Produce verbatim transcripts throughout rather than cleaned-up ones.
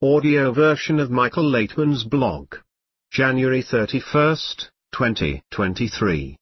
audio version of Michael Laitman's blog. January thirty-first, twenty twenty-three.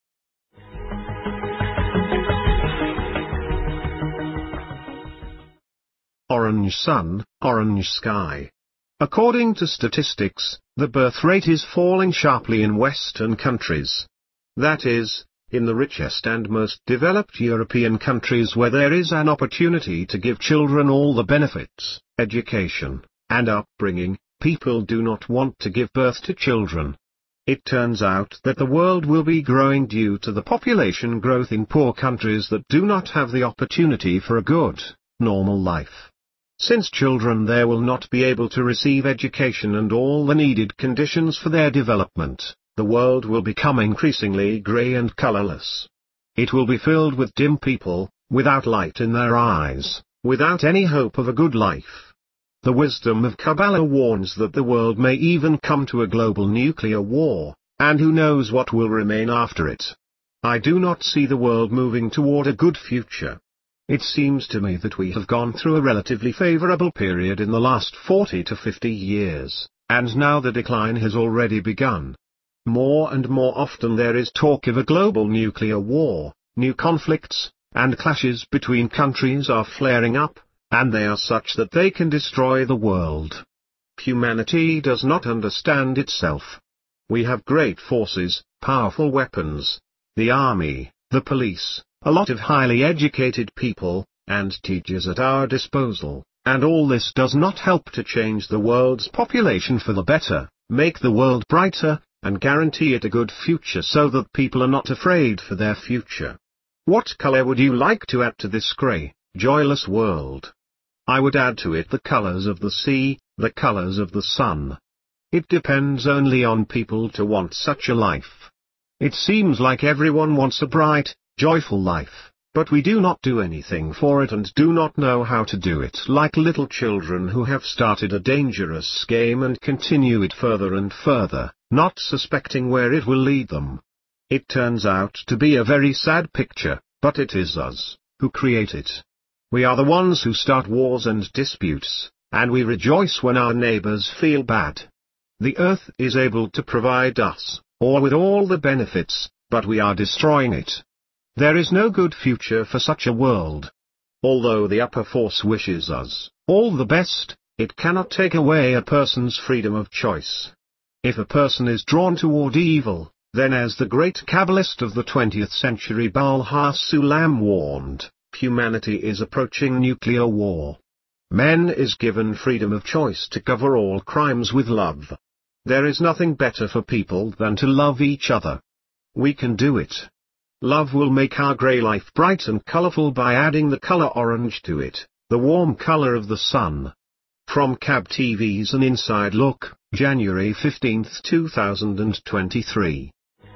Orange sun, orange sky. According to statistics, the birth rate is falling sharply in Western countries. That is, in the richest and most developed European countries where there is an opportunity to give children all the benefits, education, and upbringing, people do not want to give birth to children. It turns out that the world will be growing due to the population growth in poor countries that do not have the opportunity for a good, normal life. Since children there will not be able to receive education and all the needed conditions for their development, the world will become increasingly grey and colorless. It will be filled with dim people, without light in their eyes, without any hope of a good life. The wisdom of Kabbalah warns that the world may even come to a global nuclear war, and who knows what will remain after it. I do not see the world moving toward a good future. It seems to me that we have gone through a relatively favorable period in the last forty to fifty years, and now the decline has already begun. More and more often there is talk of a global nuclear war, new conflicts, and clashes between countries are flaring up, and they are such that they can destroy the world. Humanity does not understand itself. We have great forces, powerful weapons, the army, the police, a lot of highly educated people, and teachers at our disposal, and all this does not help to change the world's population for the better, make the world brighter, and guarantee it a good future so that people are not afraid for their future. What color would you like to add to this grey, joyless world? I would add to it the colors of the sea, the colors of the sun. It depends only on people to want such a life. It seems like everyone wants a bright, joyful life, but we do not do anything for it and do not know how to do it, like little children who have started a dangerous game and continue it further and further, not suspecting where it will lead them. It turns out to be a very sad picture, but it is us who create it. We are the ones who start wars and disputes, and we rejoice when our neighbors feel bad. The earth is able to provide us, or with all the benefits, but we are destroying it. There is no good future for such a world. Although the upper force wishes us all the best, it cannot take away a person's freedom of choice. If a person is drawn toward evil, then as the great Kabbalist of the twentieth century Baal HaSulam warned, humanity is approaching nuclear war. Man is given freedom of choice to cover all crimes with love. There is nothing better for people than to love each other. We can do it. Love will make our grey life bright and colorful by adding the color orange to it, the warm color of the sun. From C A B T V's An Inside Look, January fifteenth, two thousand twenty-three.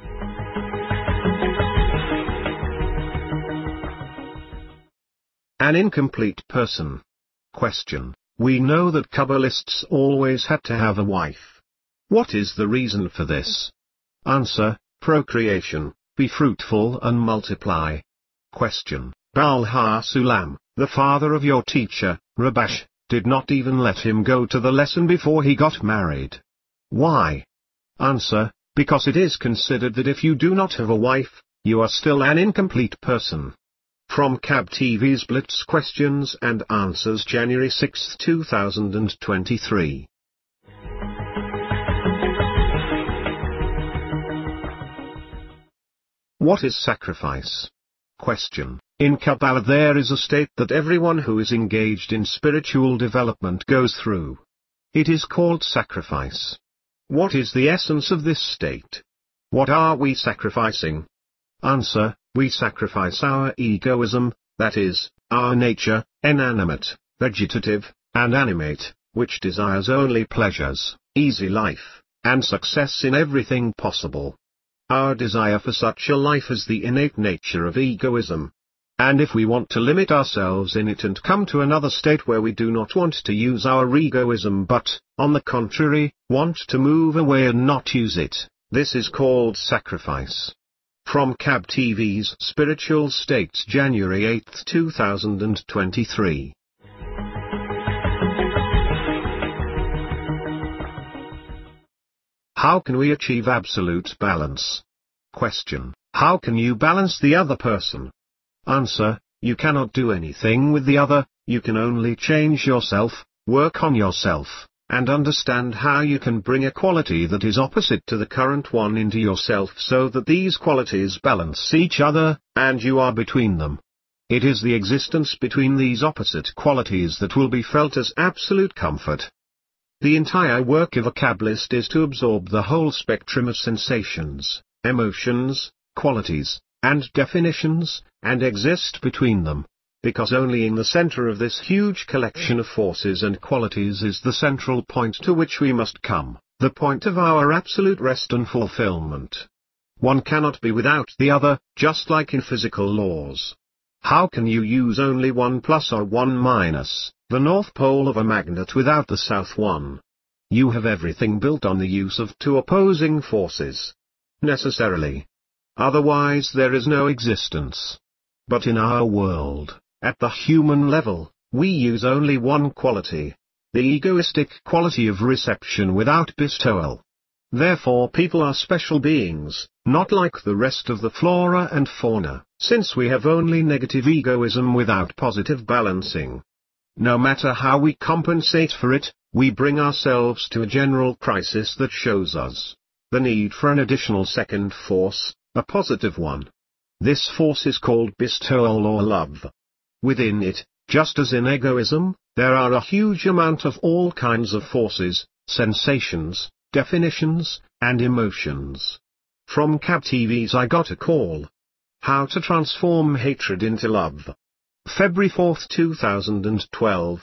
An incomplete person. Question. We know that Kabbalists always had to have a wife. What is the reason for this? Answer. Procreation. Be fruitful and multiply. Question. Baal HaSulam, the father of your teacher, Rabash, did not even let him go to the lesson before he got married. Why? Answer. Because it is considered that if you do not have a wife, you are still an incomplete person. From C A B T V's Blitz Questions and Answers, January sixth, two thousand twenty-three. What is sacrifice? Question. In Kabbalah there is a state that everyone who is engaged in spiritual development goes through. It is called sacrifice. What is the essence of this state? What are we sacrificing? Answer. We sacrifice our egoism, that is, our nature, inanimate, vegetative, and animate, which desires only pleasures, easy life, and success in everything possible. Our desire for such a life is the innate nature of egoism. And if we want to limit ourselves in it and come to another state where we do not want to use our egoism but, on the contrary, want to move away and not use it, this is called sacrifice. From C A B T V's Spiritual States, January eighth, two thousand twenty-three. How can we achieve absolute balance? Question. How can you balance the other person? Answer. You cannot do anything with the other, you can only change yourself, work on yourself, and understand how you can bring a quality that is opposite to the current one into yourself so that these qualities balance each other, and you are between them. It is the existence between these opposite qualities that will be felt as absolute comfort. The entire work of a Kabbalist is to absorb the whole spectrum of sensations, emotions, qualities, and definitions, and exist between them, because only in the center of this huge collection of forces and qualities is the central point to which we must come, the point of our absolute rest and fulfillment. One cannot be without the other, just like in physical laws. How can you use only one plus or one minus, the north pole of a magnet without the south one? You have everything built on the use of two opposing forces. Necessarily. Otherwise there is no existence. But in our world, at the human level, we use only one quality, the egoistic quality of reception without bestowal. Therefore people are special beings, not like the rest of the flora and fauna, since we have only negative egoism without positive balancing. No matter how we compensate for it, we bring ourselves to a general crisis that shows us the need for an additional second force, a positive one. This force is called bestowal or love. Within it, just as in egoism, there are a huge amount of all kinds of forces, sensations, definitions, and emotions. From Cab T V's I Got a Call. How to Transform Hatred into Love. February fourth two thousand twelve.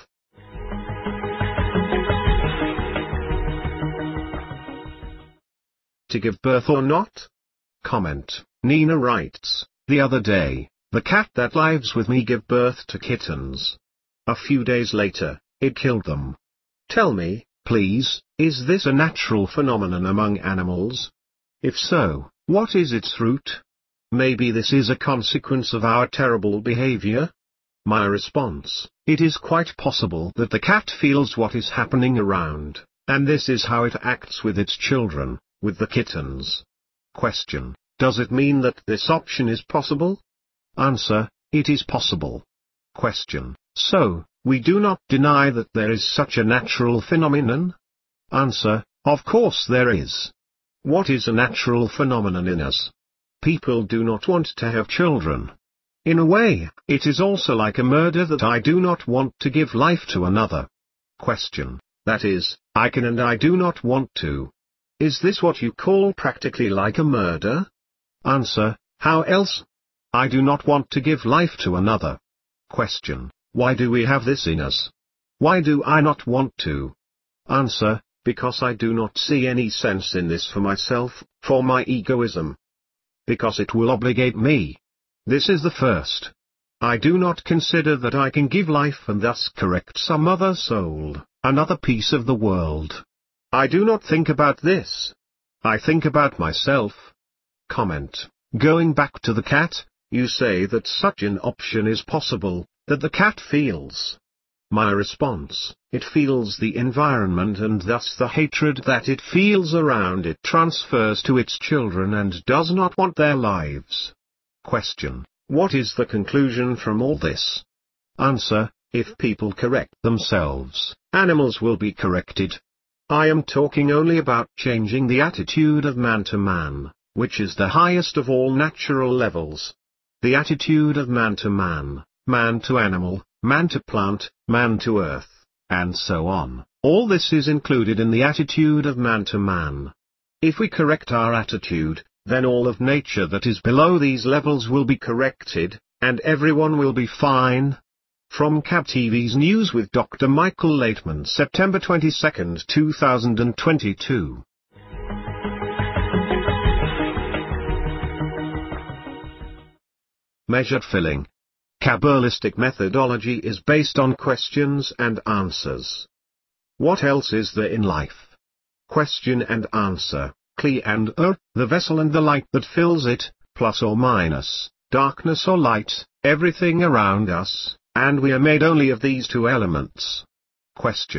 To give birth or not? Comment. Nina writes, the other day, the cat that lives with me gave birth to kittens. A few days later, it killed them. Tell me, please, is this a natural phenomenon among animals? If so, what is its root? Maybe this is a consequence of our terrible behavior? My response, it is quite possible that the cat feels what is happening around, and this is how it acts with its children, with the kittens. Question. Does it mean that this option is possible? Answer. It is possible. Question. So, we do not deny that there is such a natural phenomenon? Answer. Of course there is. What is a natural phenomenon in us? People do not want to have children. In a way, it is also like a murder that I do not want to give life to another. Question. That is, I can and I do not want to. Is this what you call practically like a murder? Answer. How else? I do not want to give life to another. Question. Why do we have this in us? Why do I not want to? Answer. Because I do not see any sense in this for myself, for my egoism. Because it will obligate me. This is the first. I do not consider that I can give life and thus correct some other soul, another piece of the world. I do not think about this. I think about myself. Comment. Going back to the cat, you say that such an option is possible, that the cat feels. My response, it feels the environment and thus the hatred that it feels around it transfers to its children and does not want their lives. Question. What is the conclusion from all this? Answer. If people correct themselves, animals will be corrected. I am talking only about changing the attitude of man to man, which is the highest of all natural levels. The attitude of man to man, man to animal, man to plant, man to earth, and so on. All this is included in the attitude of man to man. If we correct our attitude, then all of nature that is below these levels will be corrected, and everyone will be fine. From Cab T V's News with Doctor Michael Laitman, September twenty-second, two thousand twenty-two. Measured filling. Kabbalistic methodology is based on questions and answers. What else is there in life? Question and answer, Kli and Ur, the vessel and the light that fills it, plus or minus, darkness or light, everything around us, and we are made only of these two elements. Question.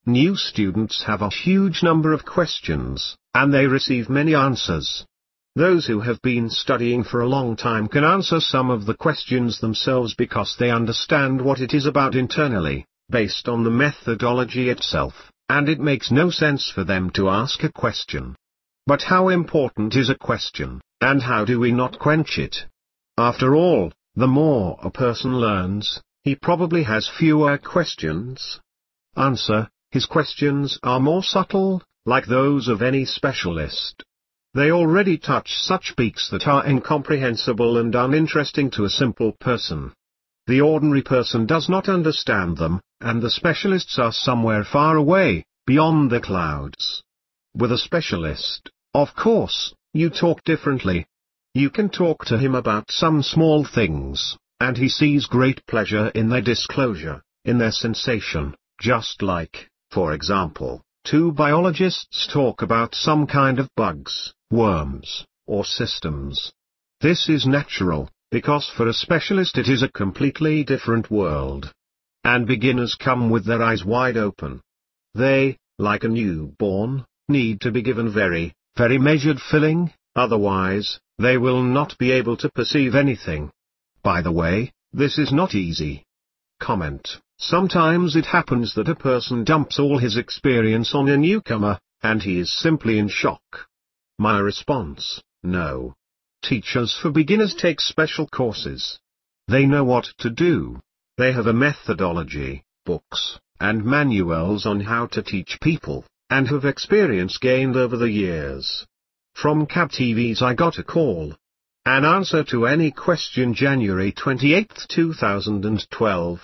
New students have a huge number of questions, and they receive many answers. Those who have been studying for a long time can answer some of the questions themselves because they understand what it is about internally, based on the methodology itself, and it makes no sense for them to ask a question. But how important is a question, and how do we not quench it? After all, the more a person learns, he probably has fewer questions. Answer: his questions are more subtle, like those of any specialist. They already touch such peaks that are incomprehensible and uninteresting to a simple person. The ordinary person does not understand them, and the specialists are somewhere far away, beyond the clouds. With a specialist, of course, you talk differently. You can talk to him about some small things, and he sees great pleasure in their disclosure, in their sensation, just like, for example, two biologists talk about some kind of bugs, worms, or systems. This is natural, because for a specialist it is a completely different world. And beginners come with their eyes wide open. They, like a newborn, need to be given very, very measured filling, otherwise, they will not be able to perceive anything. By the way, this is not easy. Comment: sometimes it happens that a person dumps all his experience on a newcomer, and he is simply in shock. My response: no. Teachers for beginners take special courses. They know what to do. They have a methodology, books, and manuals on how to teach people, and have experience gained over the years. From C A B T V's I Got a Call. An answer to any question, January twenty-eighth, two thousand twelve.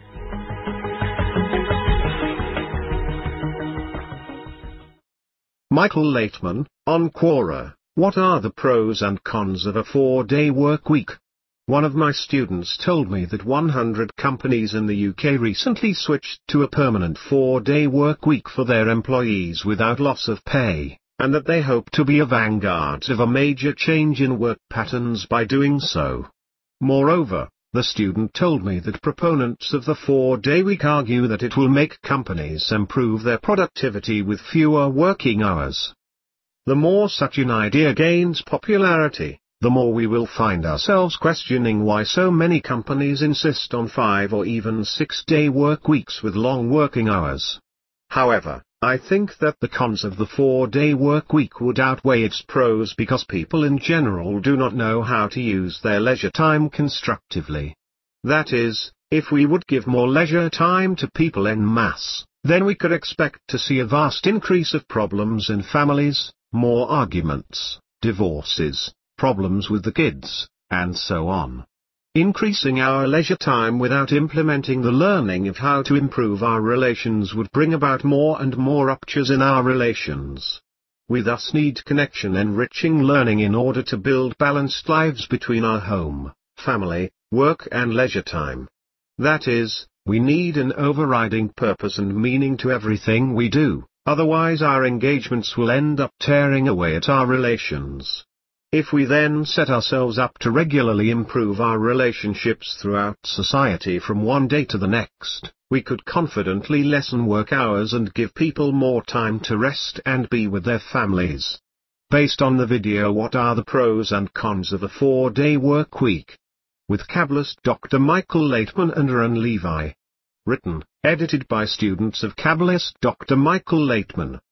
Michael Laitman, on Quora: what are the pros and cons of a four-day work week? One of my students told me that one hundred companies in the U K recently switched to a permanent four-day work week for their employees without loss of pay, and that they hope to be a vanguard of a major change in work patterns by doing so. Moreover, the student told me that proponents of the four-day week argue that it will make companies improve their productivity with fewer working hours. The more such an idea gains popularity, the more we will find ourselves questioning why so many companies insist on five or even six-day work weeks with long working hours. However, I think that the cons of the four-day work week would outweigh its pros because people in general do not know how to use their leisure time constructively. That is, if we would give more leisure time to people en masse, then we could expect to see a vast increase of problems in families, more arguments, divorces, problems with the kids, and so on. Increasing our leisure time without implementing the learning of how to improve our relations would bring about more and more ruptures in our relations. We thus need connection-enriching learning in order to build balanced lives between our home, family, work and leisure time. That is, we need an overriding purpose and meaning to everything we do, otherwise our engagements will end up tearing away at our relations. If we then set ourselves up to regularly improve our relationships throughout society from one day to the next, we could confidently lessen work hours and give people more time to rest and be with their families. Based on the video, what are the pros and cons of a four-day work week? With Kabbalist Doctor Michael Laitman and Aaron Levi. Written, edited by students of Kabbalist Doctor Michael Laitman.